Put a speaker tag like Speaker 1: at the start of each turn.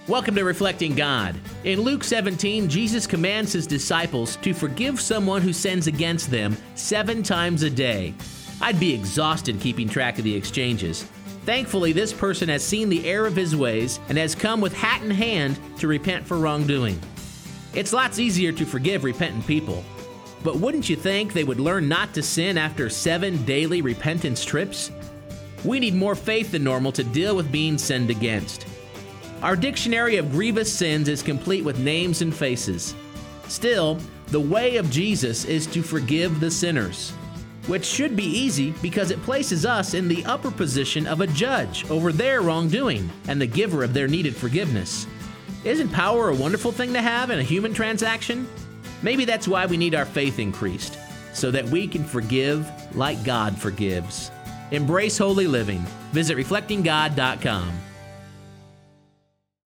Speaker 1: Welcome to Reflecting God. In Luke 17, Jesus commands his disciples to forgive someone who sins against them 7 times a day. I'd be exhausted keeping track of the exchanges. Thankfully, this person has seen the error of his ways and has come with hat in hand to repent for wrongdoing. It's lots easier to forgive repentant people. But wouldn't you think they would learn not to sin after 7 daily repentance trips? We need more faith than normal to deal with being sinned against. Our dictionary of grievous sins is complete with names and faces. Still, the way of Jesus is to forgive the sinners, which should be easy because it places us in the upper position of a judge over their wrongdoing and the giver of their needed forgiveness. Isn't power a wonderful thing to have in a human transaction? Maybe that's why we need our faith increased, so that we can forgive like God forgives. Embrace holy living. Visit reflectinggod.com.